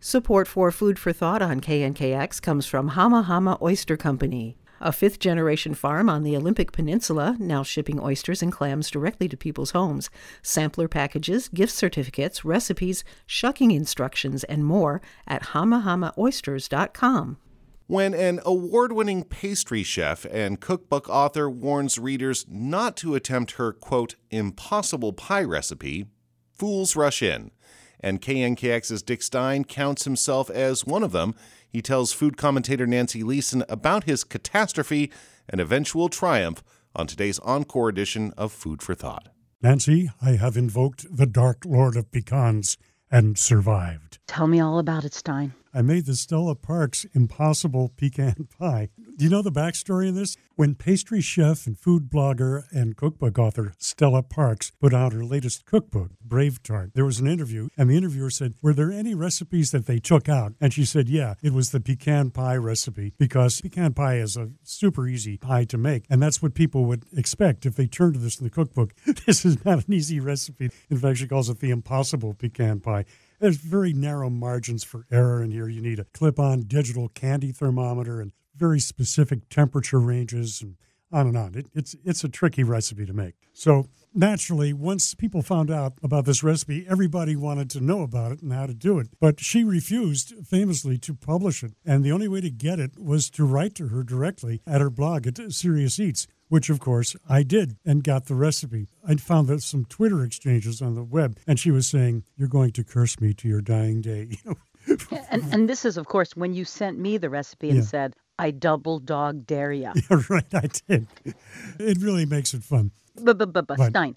Support for Food for Thought on KNKX comes from Hama Hama Oyster Company, a fifth-generation farm on the Olympic Peninsula, now shipping oysters and clams directly to people's homes. Sampler packages, gift certificates, recipes, shucking instructions, and more at hamahamaoysters.com. When an award-winning pastry chef and cookbook author warns readers not to attempt her, quote, impossible pie recipe, fools rush in. And KNKX's Dick Stein counts himself as one of them. He tells food commentator Nancy Leeson about his catastrophe and eventual triumph on today's encore edition of Food for Thought. Nancy, I have invoked the Dark Lord of Pecans and survived. Tell me all about it, Stein. I made the Stella Parks Impossible Pecan Pie. Do you know the backstory of this? When pastry chef and food blogger and cookbook author Stella Parks put out her latest cookbook, Brave Tart, there was an interview, and the interviewer said, were there any recipes that they took out? And she said, yeah, it was the pecan pie recipe, because pecan pie is a super easy pie to make, and that's what people would expect if they turned to this in the cookbook. This is not an easy recipe. In fact, she calls it the Impossible Pecan Pie. There's very narrow margins for error in here. You need a clip-on digital candy thermometer and very specific temperature ranges and on. It's a tricky recipe to make. So naturally, once people found out about this recipe, everybody wanted to know about it and how to do it. But she refused, famously, to publish it. And the only way to get it was to write to her directly at her blog at Serious Eats, which, of course, I did and got the recipe. I found that some Twitter exchanges on the web, and she was saying, you're going to curse me to your dying day. And this is, of course, when you sent me the recipe and said, I double dog dare ya. Yeah, right, I did. It really makes it fun. But Stein,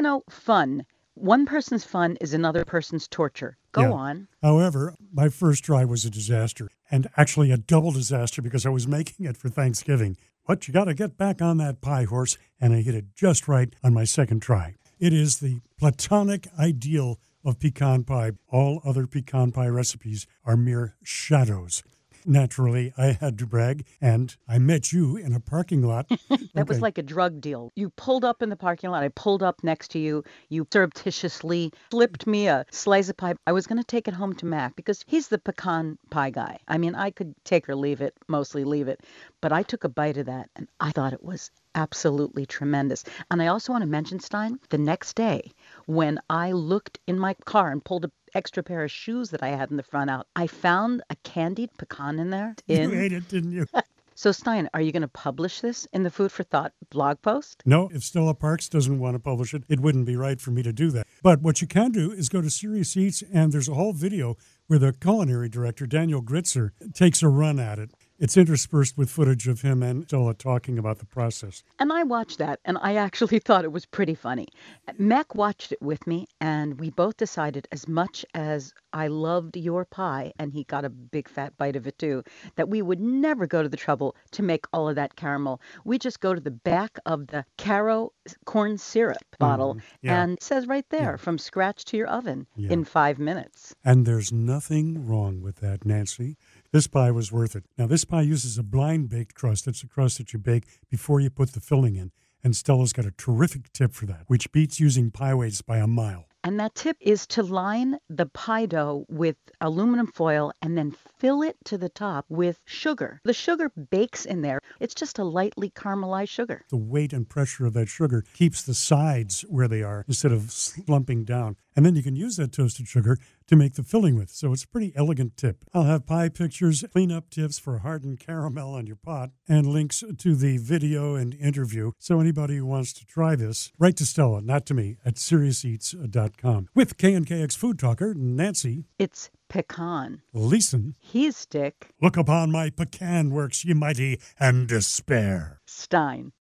fun. One person's fun is another person's torture. Go on. However, my first try was a disaster, and actually a double disaster because I was making it for Thanksgiving. But you got to get back on that pie horse, and I hit it just right on my second try. It is the platonic ideal of pecan pie. All other pecan pie recipes are mere shadows. Naturally, I had to brag, and I met you in a parking lot. That was like a drug deal. You pulled up in the parking lot. I pulled up next to you. You surreptitiously slipped me a slice of pie. I was going to take it home to Mac because he's the pecan pie guy. I mean, I could take or leave it, mostly leave it. But I took a bite of that, and I thought it was absolutely tremendous. And I also want to mention, Stein, the next day when I looked in my car and pulled an extra pair of shoes that I had in the front out, I found a candied pecan in there. You ate it, didn't you? So, Stein, are you going to publish this in the Food for Thought blog post? No, if Stella Parks doesn't want to publish it, it wouldn't be right for me to do that. But what you can do is go to Serious Eats, and there's a whole video where the culinary director, Daniel Gritzer, takes a run at it. It's interspersed with footage of him and Stella talking about the process. And I watched that, and I actually thought it was pretty funny. Mac watched it with me, and we both decided, as much as I loved your pie, and he got a big fat bite of it too, that we would never go to the trouble to make all of that caramel. We just go to the back of the Caro corn syrup bottle, and it says right there, from scratch to your oven in 5 minutes. And there's nothing wrong with that, Nancy. This pie was worth it. Now, this pie uses a blind-baked crust. It's a crust that you bake before you put the filling in. And Stella's got a terrific tip for that, which beats using pie weights by a mile. And that tip is to line the pie dough with aluminum foil and then fill it to the top with sugar. The sugar bakes in there. It's just a lightly caramelized sugar. The weight and pressure of that sugar keeps the sides where they are instead of slumping down. And then you can use that toasted sugar to make the filling with. So it's a pretty elegant tip. I'll have pie pictures, cleanup tips for hardened caramel on your pot, and links to the video and interview. So anybody who wants to try this, write to Stella, not to me, at SeriousEats.com. With KNKX Food Talker, Nancy. It's pecan. Leeson. He's Dick. Look upon my pecan works, ye mighty, and despair. Stein.